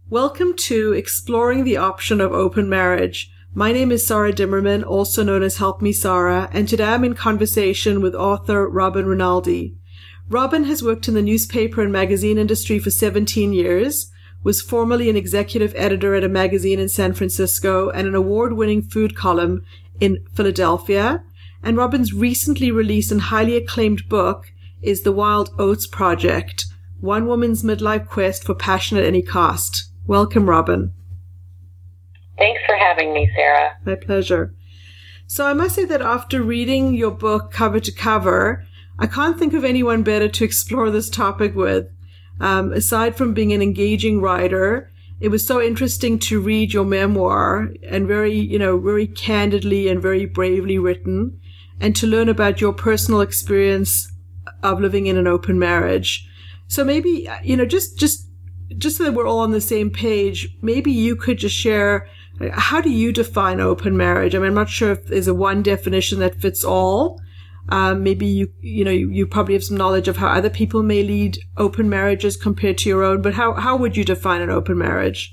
Welcome to Exploring the Option of Open Marriage. My name is Sarah Dimmerman, also known as Help Me Sarah, and today I'm in conversation with author Robin Rinaldi. Robin has worked in the newspaper and magazine industry for 17 years, was formerly an executive editor at a magazine in San Francisco and an award-winning food column in Philadelphia, and Robin's recently released and highly acclaimed book is The Wild Oats Project, One Woman's Midlife Quest for Passion at Any Cost. Welcome, Robin. Thanks for having me, Sarah. My pleasure. So I must say that after reading your book cover to cover, I can't think of anyone better to explore this topic with. Aside from being an engaging writer, it was so interesting to read your memoir and very candidly and very bravely written, and to learn about your personal experience of living in an open marriage. So maybe, just so that we're all on the same page, maybe you could just share, how do you define open marriage? I mean, I'm not sure if there's a one definition that fits all. Maybe you probably have some knowledge of how other people may lead open marriages compared to your own, but how would you define an open marriage?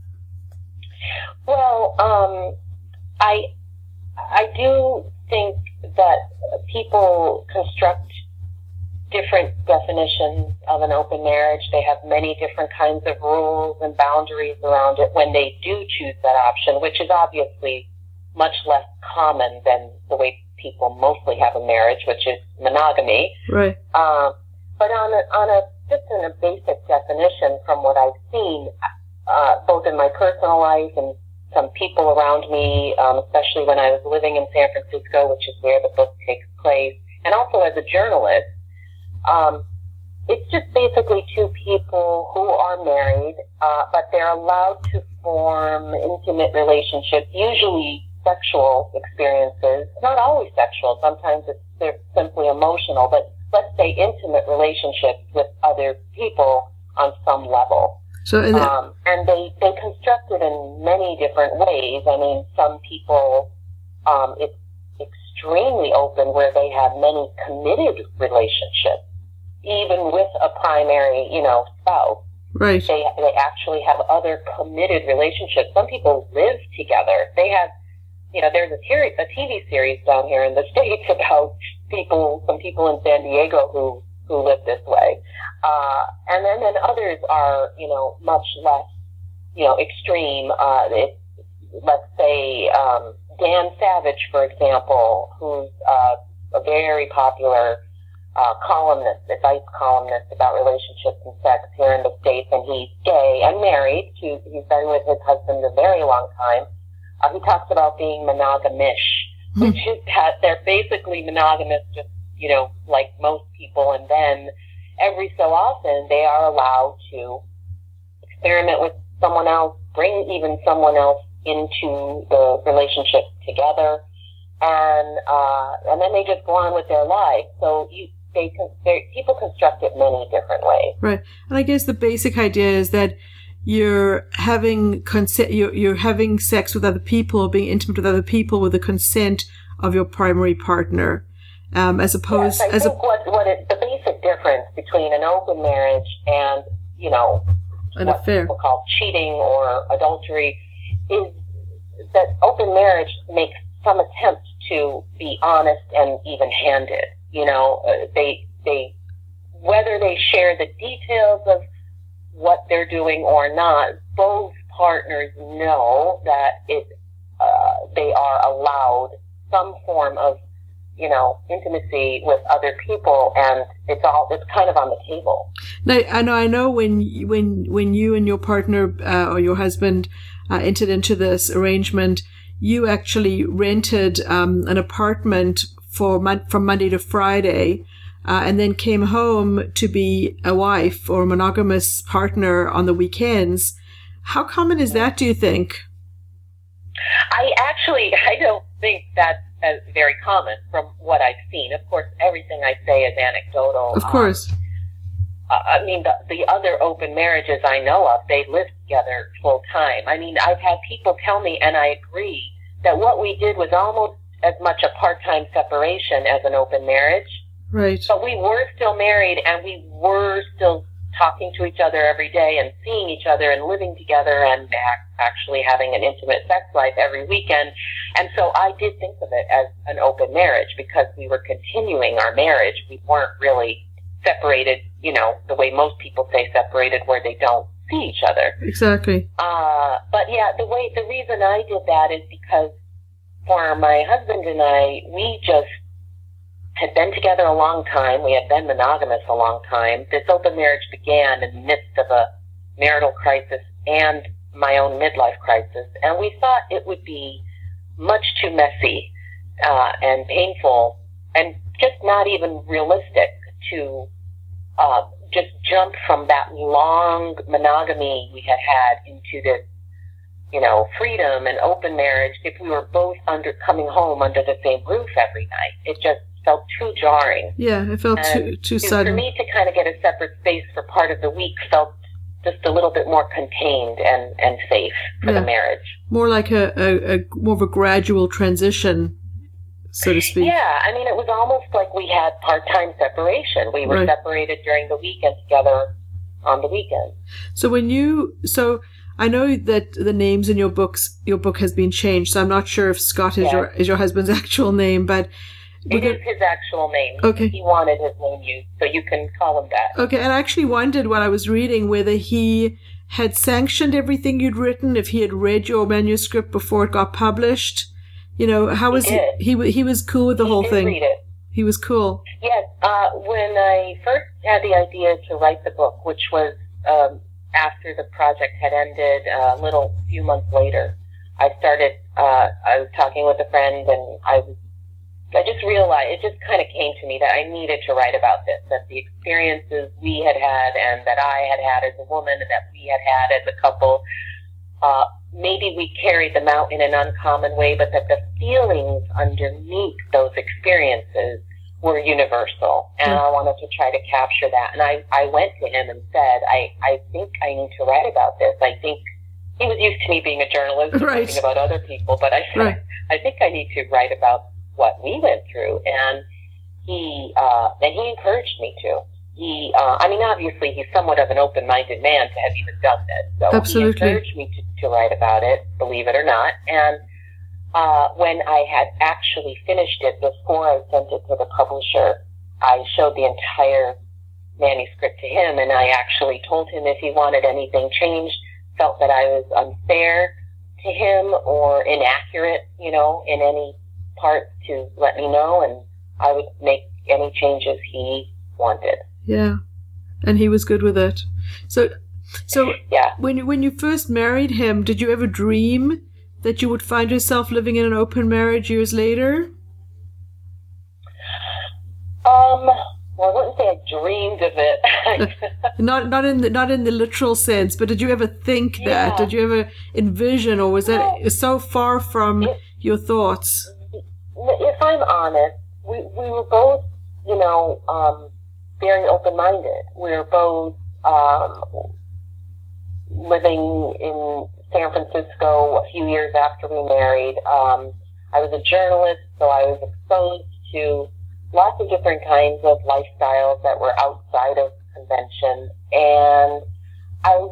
Well, I do think that people construct different definitions of an open marriage. They have many different kinds of rules and boundaries around it when they do choose that option, which is obviously much less common than the way people mostly have a marriage, which is monogamy. Right. But just in a basic definition from what I've seen, both in my personal life and some people around me, especially when I was living in San Francisco, which is where the book takes place, and also as a journalist, it's just basically two people who are married, but they're allowed to form intimate relationships, usually sexual experiences, not always sexual, sometimes they're simply emotional, but let's say intimate relationships with other people on some level. So, and they construct it in many different ways. I mean, some people, it's extremely open where they have many committed relationships, even with a primary, spouse. Right. They actually have other committed relationships. Some people live together. They have, there's a TV series down here in the States about some people in San Diego who live this way. And then others are, much less, extreme. Let's say, Dan Savage, for example, who's a very popular columnist, advice columnist about relationships and sex here in the States, and he's gay and married. He's been with his husband a very long time. He talks about being monogamish, which is that they're basically monogamous, just, like most people, and then every so often they are allowed to experiment with someone else, bring even someone else into the relationship together, and then they just go on with their lives. So people construct it many different ways. Right. And I guess the basic idea is that you're having you're having sex with other people, or being intimate with other people with the consent of your primary partner, as opposed. Yes, I think the basic difference between an open marriage and an what affair, people call cheating or adultery, is that open marriage makes some attempt to be honest and even-handed. They whether they share the details of what they're doing or not, both partners know that they are allowed some form of, intimacy with other people, and it's kind of on the table. Now, I know when you and your partner or your husband entered into this arrangement, you actually rented an apartment from Monday to Friday, and then came home to be a wife or a monogamous partner on the weekends. How common is that, do you think? I don't think that's very common from what I've seen. Of course, everything I say is anecdotal. Of course. I mean, the other open marriages I know of, they live together full time. I mean, I've had people tell me, and I agree, that what we did was almost as much a part-time separation as an open marriage. Right. But we were still married, and we were still talking to each other every day and seeing each other and living together and actually having an intimate sex life every weekend. And so I did think of it as an open marriage because we were continuing our marriage. We weren't really separated, the way most people say separated, where they don't see each other. Exactly. But yeah, the reason I did that is because for my husband and I, we just had been together a long time. We had been monogamous a long time. This open marriage began in the midst of a marital crisis and my own midlife crisis. And we thought it would be much too messy and painful and just not even realistic to just jump from that long monogamy we had into this, freedom and open marriage if we were both coming home under the same roof every night. It just felt too jarring. Yeah, it felt too sudden. For me to kind of get a separate space for part of the week felt just a little bit more contained and safe for the marriage. More like a more of a gradual transition, so to speak. Yeah, I mean, it was almost like we had part-time separation. We were separated during the week and together on the weekend. So I know that the names in your book has been changed, so I'm not sure if Scott is your husband's actual name, but it is his actual name. Okay. He wanted his name used, so you can call him that. Okay, and I actually wondered when I was reading whether he had sanctioned everything you'd written, if he had read your manuscript before it got published. How was he was cool with the whole thing. Read it. He was cool. Yes. When I first had the idea to write the book, which was after the project had ended, a few months later, I was talking with a friend, and I just realized, it just kind of came to me that I needed to write about this, that the experiences we had and that I had as a woman and that we had as a couple, maybe we carried them out in an uncommon way, but that the feelings underneath those experiences were universal. And I wanted to try to capture that. And I went to him and said, I think I need to write about this. I think he was used to me being a journalist and writing about other people, but I said, I think I need to write about what we went through. And he encouraged me to. Obviously he's somewhat of an open-minded man to have even done this. So Absolutely. He encouraged me to write about it, believe it or not. And when I had actually finished it, before I sent it to the publisher, I showed the entire manuscript to him, and I actually told him if he wanted anything changed, felt that I was unfair to him or inaccurate, in any part, to let me know, and I would make any changes he wanted. Yeah, and he was good with it. So yeah. When you first married him, did you ever dream that you would find yourself living in an open marriage years later? Well, I wouldn't say I dreamed of it. not in the literal sense, but did you ever think that? Did you ever envision, or was that so far from your thoughts? If I'm honest, we were both, very open-minded. We were both living in San Francisco a few years after we married. I was a journalist, so I was exposed to lots of different kinds of lifestyles that were outside of convention. And I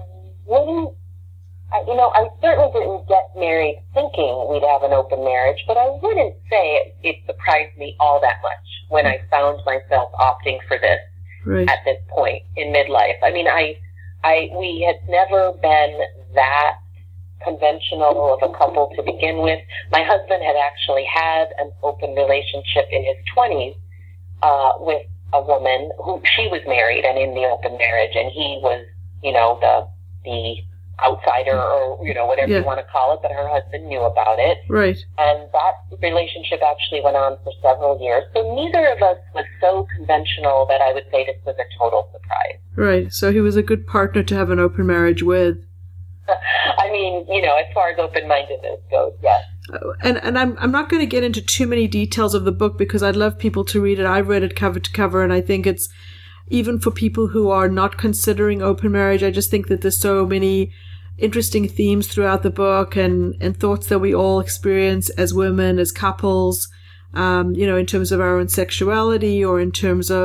certainly didn't get married thinking we'd have an open marriage, but I wouldn't say it surprised me all that much when I found myself opting for this at this point in midlife. I mean, we had never been that conventional of a couple to begin with. My husband had actually had an open relationship in his 20s with a woman who she was married and in the open marriage, and he was, the outsider or, whatever you want to call it, but her husband knew about it. Right. And that relationship actually went on for several years. So neither of us was so conventional that I would say this was a total surprise. Right. So he was a good partner to have an open marriage with. I mean, as far as open-mindedness goes, yes. And I'm not going to get into too many details of the book because I'd love people to read it. I've read it cover to cover, and I think it's, even for people who are not considering open marriage, I just think that there's so many interesting themes throughout the book and thoughts that we all experience as women, as couples, in terms of our own sexuality or in terms of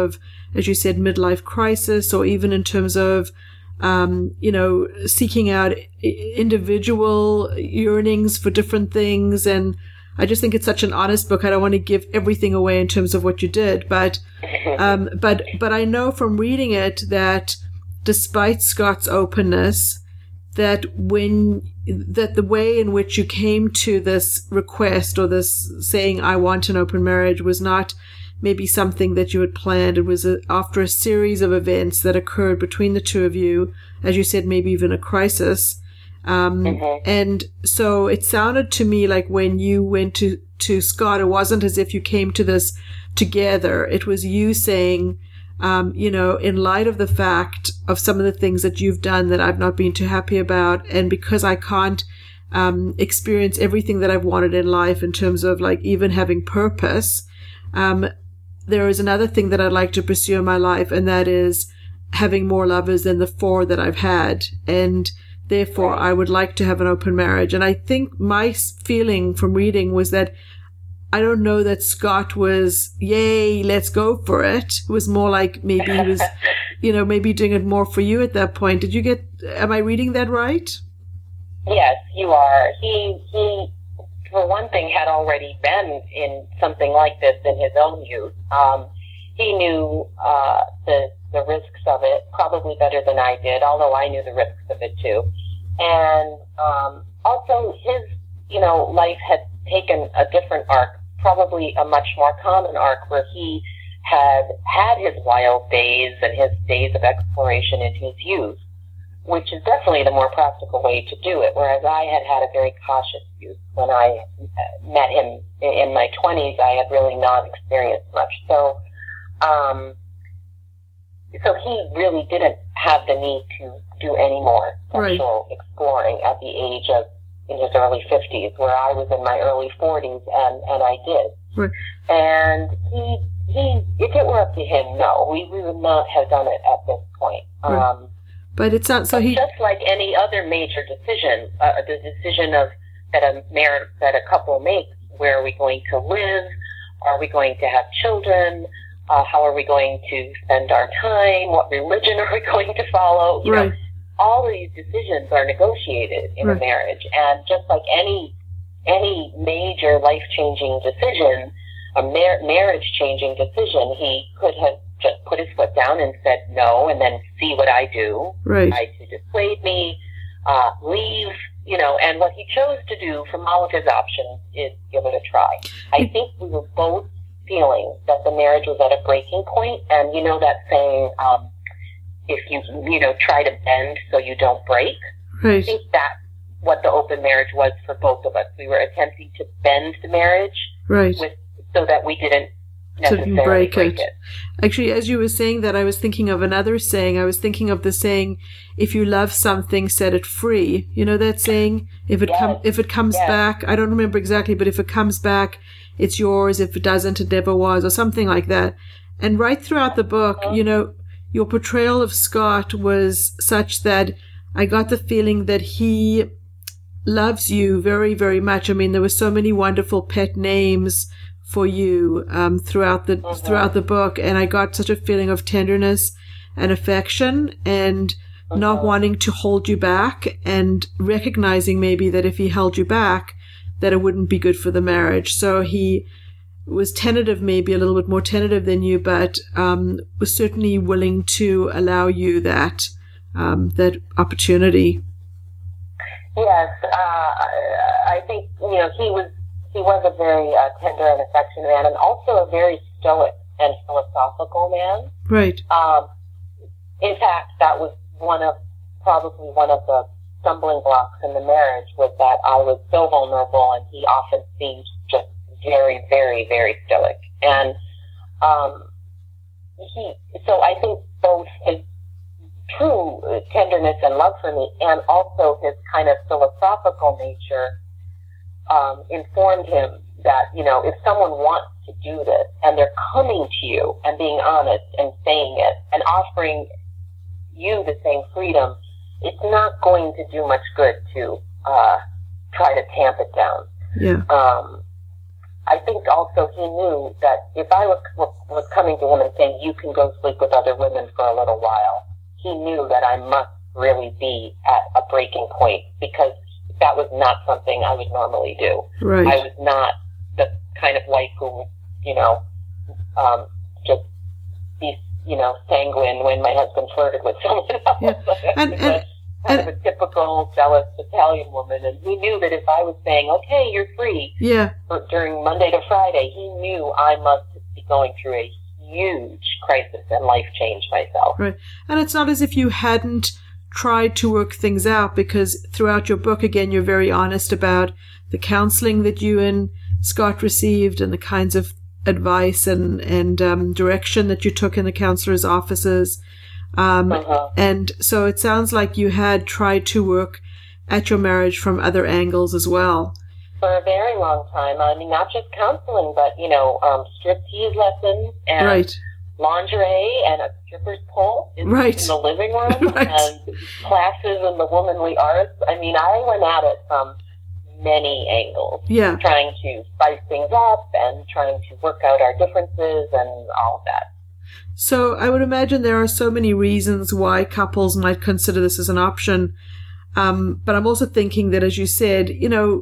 as you said, midlife crisis, or even in terms of, seeking out individual yearnings for different things. And I just think it's such an honest book. I don't want to give everything away in terms of what you did, but I know from reading it that despite Scott's openness, that the way in which you came to this request or this saying, I want an open marriage, was not maybe something that you had planned. It was after a series of events that occurred between the two of you, as you said, maybe even a crisis. And so it sounded to me like when you went to Scott, it wasn't as if you came to this together. It was you saying, in light of the fact of some of the things that you've done that I've not been too happy about, and because I can't experience everything that I've wanted in life in terms of like even having purpose, there is another thing that I'd like to pursue in my life, and that is having more lovers than the 4 that I've had. And therefore, I would like to have an open marriage. And I think my feeling from reading was that I don't know that Scott was, yay, let's go for it. It was more like maybe he was, maybe doing it more for you at that point. Am I reading that right? Yes, you are. He for one thing, had already been in something like this in his own youth. He knew the risks of it probably better than I did, although I knew the risks of it too. And also his, life had taken a different arc, probably a much more common arc, where he had his wild days and his days of exploration in his youth, which is definitely the more practical way to do it, whereas I had a very cautious youth. When I met him in my 20s, I had really not experienced much. So he really didn't have the need to do any more sexual exploring at the age of, in his early 50s, where I was in my early 40s, and I did. Right. And he, if it were up to him, no, we would not have done it at this point. Right. But it's not so. Just like any other major decision, the decision that a couple makes: where are we going to live? Are we going to have children? How are we going to spend our time? What religion are we going to follow? You know, all of these decisions are negotiated in a marriage, and just like any major life-changing decision, a marriage-changing decision, he could have just put his foot down and said no, and then see what I do. Right. Try to dissuade me, leave, and what he chose to do from all of his options is give it a try. I think we were both feeling that the marriage was at a breaking point, and that saying, if you try to bend so you don't break. Right. I think that's what the open marriage was for both of us. We were attempting to bend the marriage, so that we didn't necessarily break it. Actually, as you were saying that, I was thinking of another saying. I was thinking of the saying, if you love something, set it free. You know that saying? If it comes back, I don't remember exactly, but if it comes back, it's yours. If it doesn't, it never was, or something like that. And right throughout the book, your portrayal of Scott was such that I got the feeling that he loves you very, very much. I mean, there were so many wonderful pet names for you throughout the book, and I got such a feeling of tenderness and affection, and not wanting to hold you back, and recognizing maybe that if he held you back, that it wouldn't be good for the marriage. So he was tentative, maybe a little bit more tentative than you, but was certainly willing to allow you that opportunity. Yes, I think he was a very tender and affectionate man, and also a very stoic and philosophical man. Right. In fact, that was probably one of the stumbling blocks in the marriage, was that I was so vulnerable, and he often seemed just very, very, very stoic. And so I think both his true tenderness and love for me, and also his kind of philosophical nature, informed him that, if someone wants to do this and they're coming to you and being honest and saying it and offering you the same freedom, it's not going to do much good to try to tamp it down. Yeah. I think also he knew that if I was coming to him and saying, you can go sleep with other women for a little while, he knew that I must really be at a breaking point, because that was not something I would normally do. Right. I was not the kind of wife who, just be, sanguine when my husband flirted with someone else. Yeah. Kind of a typical jealous Italian woman, and he knew that if I was saying, okay, you're free, during Monday to Friday, he knew I must be going through a huge crisis and life change myself. Right. And it's not as if you hadn't tried to work things out, because throughout your book, again, you're very honest about the counseling that you and Scott received and the kinds of advice and direction that you took in the counselor's offices. And so it sounds like you had tried to work at your marriage from other angles as well. For a very long time. I mean, not just counseling, but, striptease lessons and lingerie and a stripper's pole in the living room and classes in the womanly arts. I mean, I went at it from many angles, trying to spice things up and trying to work out our differences and all of that. So I would imagine there are so many reasons why couples might consider this as an option. But I'm also thinking that, as you said,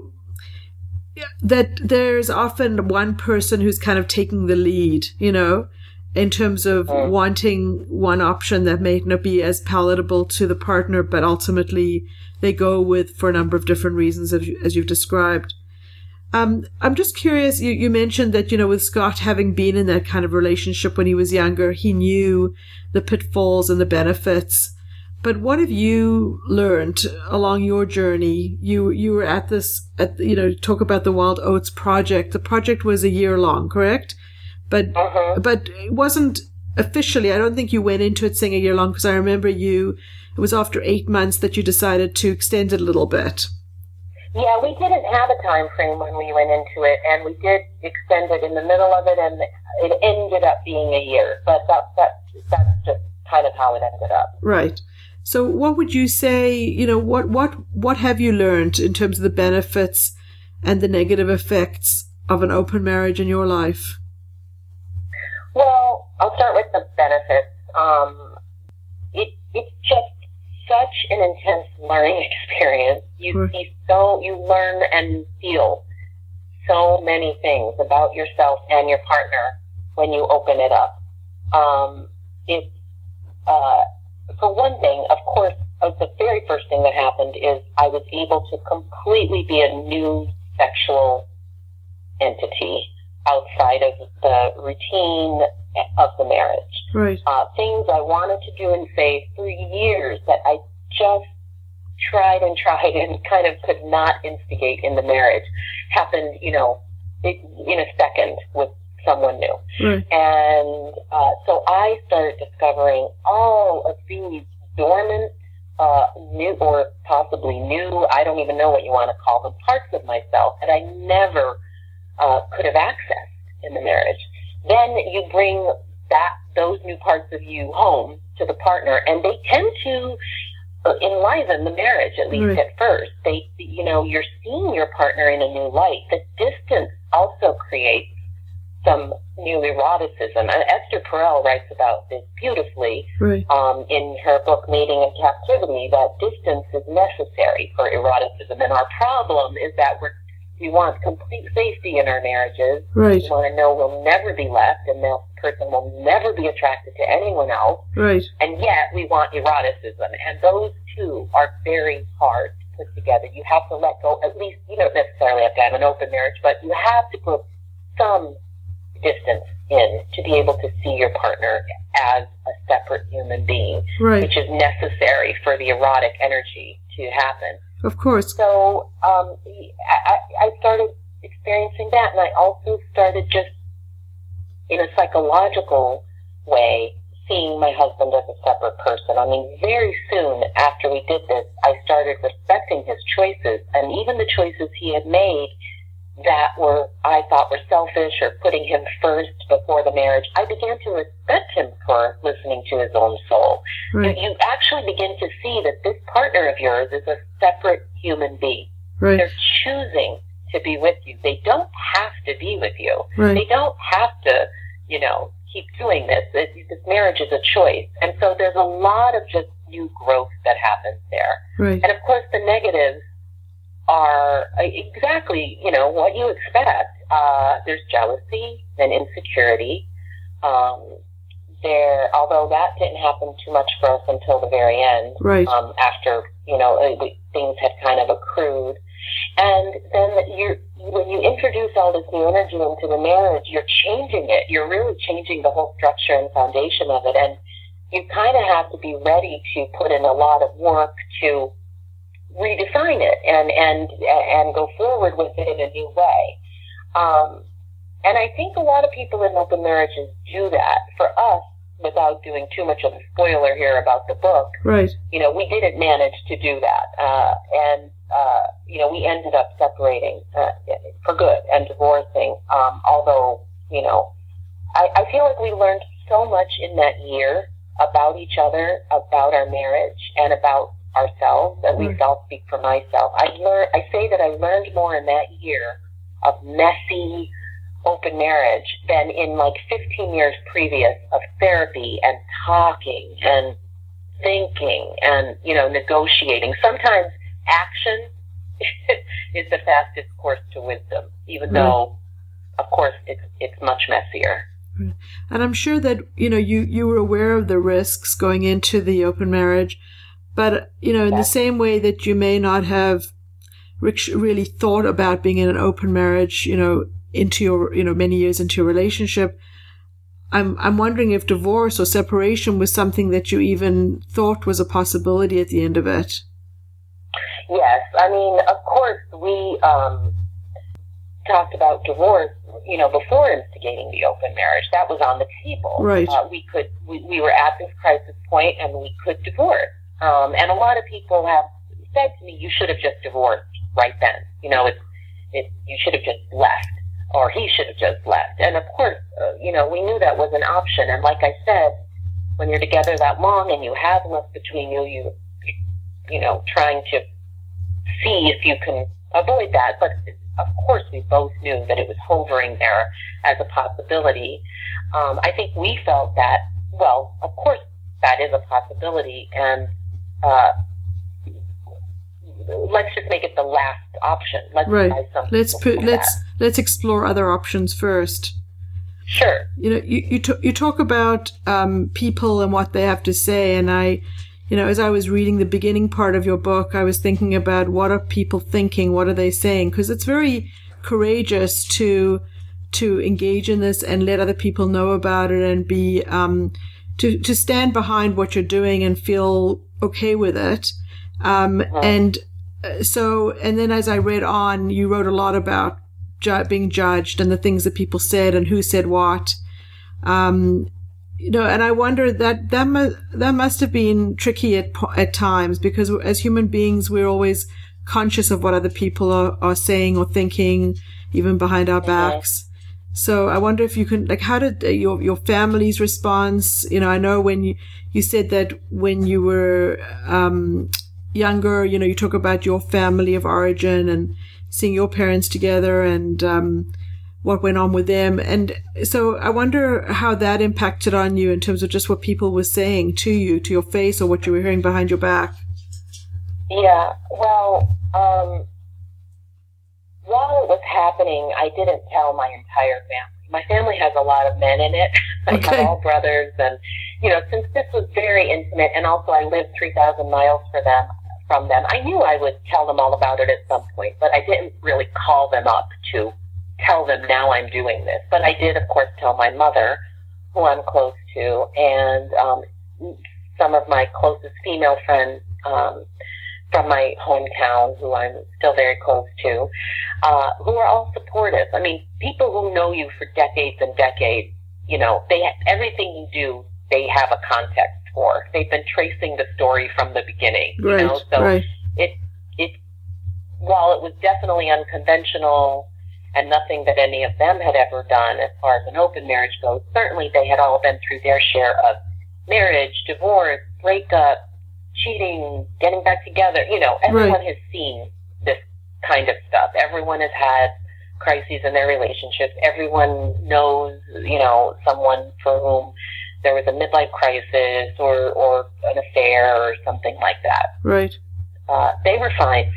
that there's often one person who's kind of taking the lead, in terms of wanting one option that may not be as palatable to the partner, but ultimately they go with for a number of different reasons, as you've described. I'm just curious, you mentioned that, with Scott having been in that kind of relationship when he was younger, he knew the pitfalls and the benefits. But what have you learned along your journey? You were at talk about the Wild Oats Project. The project was a year long, correct? But it wasn't officially, I don't think you went into it saying a year long, because I remember it was after 8 months that you decided to extend it a little bit. Yeah, we didn't have a time frame when we went into it, and we did extend it in the middle of it, and it ended up being a year. But that's just kind of how it ended up. Right. So what would you say, what have you learned in terms of the benefits and the negative effects of an open marriage in your life? Well, I'll start with the benefits. It's just such an intense learning experience. You learn and feel so many things about yourself and your partner when you open it up. For one thing, of course, the very first thing that happened is I was able to completely be a new sexual entity outside of the routine of the marriage. Right. Things I wanted to do and say for years that I just tried and kind of could not instigate in the marriage happened, in a second with someone new. Right. And so I started discovering all of these dormant, new or possibly new, I don't even know what you want to call them, parts of myself that I never could have accessed in the marriage. Then you bring those new parts of you home to the partner, and they tend to enliven the marriage, at least at first. You're seeing your partner in a new light. The distance also creates some new eroticism. Esther Perel writes about this beautifully in her book Mating in Captivity, that distance is necessary for eroticism. And our problem is that we want complete safety in our marriages. Right. We want to know we'll never be left and that person will never be attracted to anyone else. Right. And yet we want eroticism. And those two are very hard to put together. You have to let go, at least, you don't necessarily have to have an open marriage, but you have to put some distance in to be able to see your partner as a separate human being, which is necessary for the erotic energy to happen. Of course. So I started experiencing that, and I also started just in a psychological way seeing my husband as a separate person. I mean, very soon after we did this, I started respecting his choices, and even the choices he had made that I thought were selfish or putting him first before the marriage, I began to respect him for listening to his own soul. Right. You actually begin to see that this partner of yours is a separate human being. Right. They're choosing to be with you. They don't have to be with you. Right. They don't have to, keep doing this. This marriage is a choice. And so there's a lot of just new growth that happens there. Right. And of course the negatives are exactly, what you expect. There's jealousy and insecurity. Although that didn't happen too much for us until the very end. Right. After, things had kind of accrued. And then when you introduce all this new energy into the marriage, you're changing it. You're really changing the whole structure and foundation of it. And you kind of have to be ready to put in a lot of work to redefine it and go forward with it in a new way. And I think a lot of people in open marriages do that. For us, without doing too much of a spoiler here about the book, right. We didn't manage to do that. We ended up separating for good and divorcing. Although, I feel like we learned so much in that year about each other, about our marriage, and about ourselves. At least I'll speak for myself. I say that I learned more in that year of messy open marriage than in like 15 years previous of therapy and talking and thinking and, negotiating. Sometimes action is the fastest course to wisdom, even though, of course, it's much messier. And I'm sure that, you were aware of the risks going into the open marriage, but, in the same way that you may not have really thought about being in an open marriage, into your, many years into your relationship, I'm wondering if divorce or separation was something that you even thought was a possibility at the end of it. Yes. I mean, of course, we talked about divorce, before instigating the open marriage. That was on the table. Right. We were at this crisis point and we could divorce. And a lot of people have said to me, you should have just divorced right then. You should have just left. Or he should have just left. And of course, we knew that was an option. And like I said, when you're together that long and you have left between you, trying to see if you can avoid that. But of course, we both knew that it was hovering there as a possibility. I think we felt that, well, of course, that is a possibility. And let's just make it the last option. Let's explore other options first. Sure. You talk about people and what they have to say, and I, as I was reading the beginning part of your book, I was thinking about what are people thinking, what are they saying, because it's very courageous to engage in this and let other people know about it and be to stand behind what you're doing and feel okay with it. And then as I read on, you wrote a lot about being judged and the things that people said and who said what. And I wonder that must have been tricky at times, because as human beings, we're always conscious of what other people are saying or thinking, even behind our backs. So I wonder if you can, how did your family's response? I know when you said that when you were younger, you talk about your family of origin and seeing your parents together and what went on with them. And so I wonder how that impacted on you in terms of just what people were saying to you, to your face, or what you were hearing behind your back. Yeah, well, while it was happening, I didn't tell my entire family. My family has a lot of men in it. I have all brothers, and, since this was very intimate, and also I lived 3,000 miles from them, I knew I would tell them all about it at some point, but I didn't really call them up to tell them now I'm doing this. But I did, of course, tell my mother, who I'm close to, and some of my closest female friends from my hometown, who I'm still very close to, who are all supportive. I mean, people who know you for decades and decades, everything you do, they have a context for. They've been tracing the story from the beginning, So it while it was definitely unconventional and nothing that any of them had ever done as far as an open marriage goes, certainly they had all been through their share of marriage, divorce, breakup, cheating, getting back together. Everyone has seen this kind of stuff. Everyone has had crises in their relationships. Everyone knows, someone for whom there was a midlife crisis or an affair or something like that. Right. They were fine.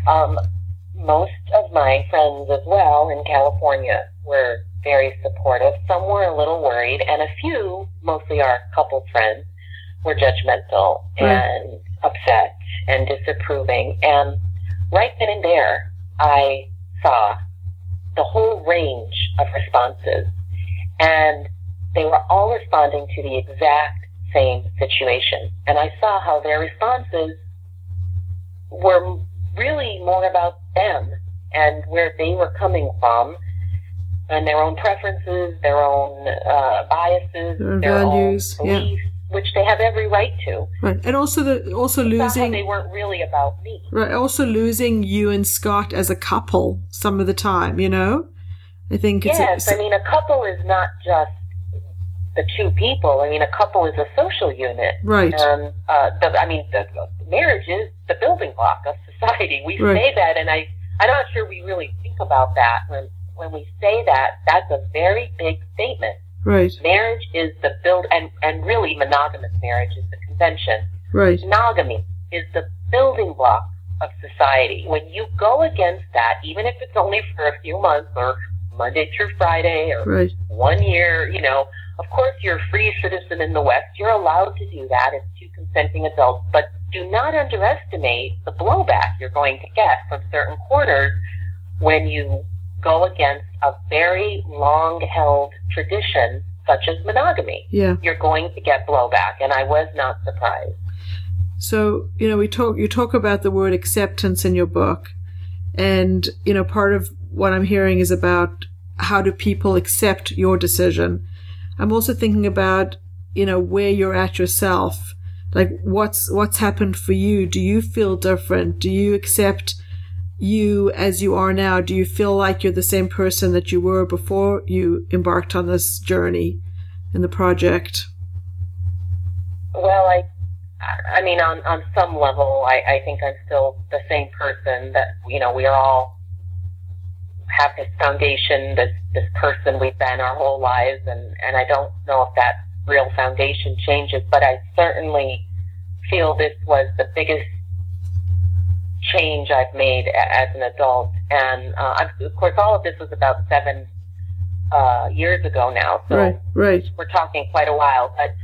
Most of my friends as well in California were very supportive. Some were a little worried, and a few, mostly our couple friends, were judgmental and upset and disapproving. And right then and there, I saw the whole range of responses, and they were all responding to the exact same situation. And I saw how their responses were really more about them and where they were coming from, and their own preferences, their own biases, their values, own beliefs, which they have every right to. Right, and also losing. They weren't really about me. Right, also losing you and Scott as a couple some of the time. I think it's. Yes, a couple is not just the two people. A couple is a social unit. Right. And the marriage is the building block of society. We say that, and I'm not sure we really think about that when we say that. That's a very big statement. Right. Marriage is the and really monogamous marriage is the convention. Right. Monogamy is the building block of society. When you go against that, even if it's only for a few months or Monday through Friday or 1 year, of course you're a free citizen in the West. You're allowed to do that as two consenting adults, but do not underestimate the blowback you're going to get from certain corners when you go against a very long-held tradition such as monogamy. Yeah. You're going to get blowback, and I was not surprised. So, you talk about the word acceptance in your book, and, part of what I'm hearing is about how do people accept your decision. I'm also thinking about, where you're at yourself. Like, what's happened for you? Do you feel different? Do you accept you as you are now? Do you feel like you're the same person that you were before you embarked on this journey in the project? Well, on some level, I think I'm still the same person that, we are all have this foundation, this person we've been our whole lives, and I don't know if that real foundation changes, but I certainly feel this was the biggest change I've made as an adult. And of course, all of this was about 7 years ago now, so right. We're talking quite a while. But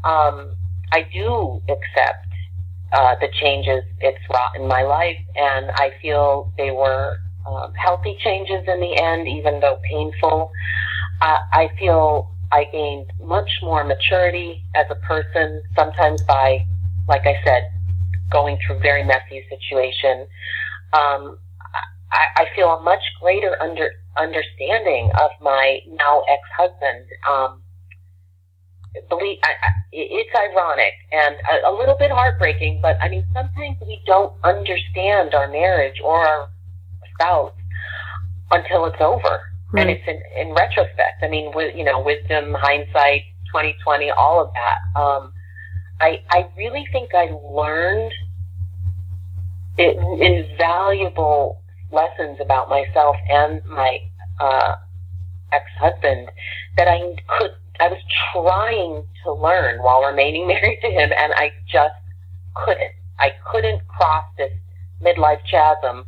I do accept the changes it's wrought in my life, and I feel they were healthy changes in the end, even though painful. I feel I gained much more maturity as a person, sometimes by, like I said, going through very messy situation. I feel a much greater understanding of my now ex-husband. It's ironic and a little bit heartbreaking, but sometimes we don't understand our marriage or our spouse until it's over. Right. And it's in retrospect. Wisdom, hindsight, 2020, all of that. I really think I learned invaluable lessons about myself and my ex-husband that I was trying to learn while remaining married to him, and I just couldn't. I couldn't cross this midlife chasm,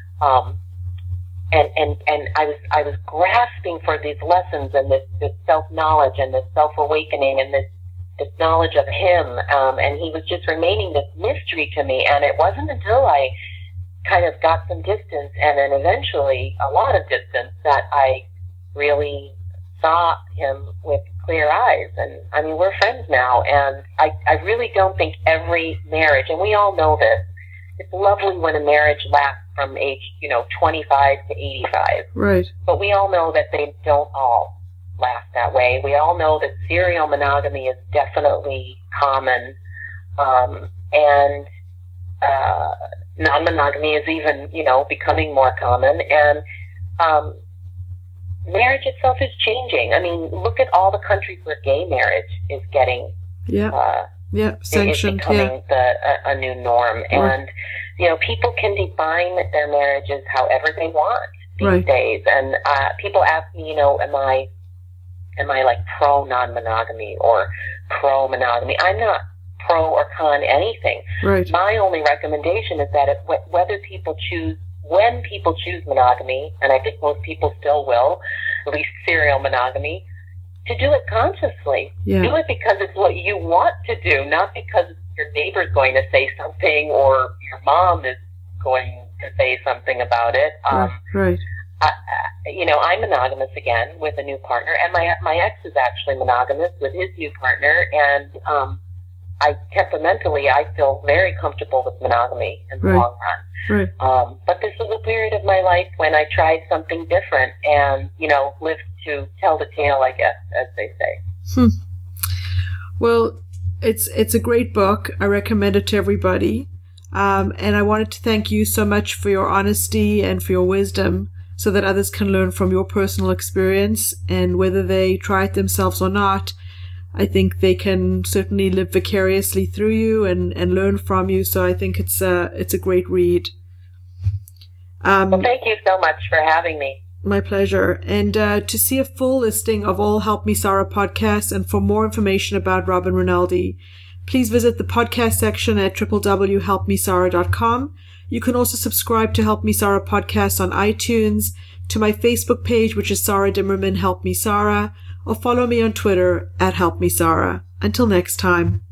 and I was grasping for these lessons and this self-knowledge and this self-awakening and this knowledge of him, and he was just remaining this mystery to me. And it wasn't until I kind of got some distance, and then eventually a lot of distance, that I really saw him with clear eyes. And we're friends now, and I really don't think every marriage, and we all know this, it's lovely when a marriage lasts from age 25 to 85. Right. But we all know that they don't all last that way. We all know that serial monogamy is definitely common, and non-monogamy is even, becoming more common. And marriage itself is changing. Look at all the countries where gay marriage is getting sanctioned. It's becoming a new norm. Right. And people can define their marriages however they want these Right. days. And people ask me, am I like pro non-monogamy or pro monogamy? I'm not pro or con anything. Right. My only recommendation is that when people choose monogamy, and I think most people still will, at least serial monogamy, to do it consciously. Yeah. Do it because it's what you want to do, not because your neighbor's going to say something or your mom is going to say something about it. Right. I'm monogamous again with a new partner, and my ex is actually monogamous with his new partner, and temperamentally, I feel very comfortable with monogamy in the Right. long run. Right. But this was a period of my life when I tried something different and, lived to tell the tale, I guess, as they say. Well, it's a great book. I recommend it to everybody. And I wanted to thank you so much for your honesty and for your wisdom so that others can learn from your personal experience, and whether they try it themselves or not, I think they can certainly live vicariously through you and learn from you. So I think it's a great read. Well, thank you so much for having me. My pleasure. And to see a full listing of all Help Me Sarah podcasts and for more information about Robin Rinaldi, please visit the podcast section at www.helpmesarah.com. You can also subscribe to Help Me Sarah podcast on iTunes, to my Facebook page, which is Sarah Dimmerman Help Me Sarah, or follow me on Twitter at Help Me Sarah. Until next time.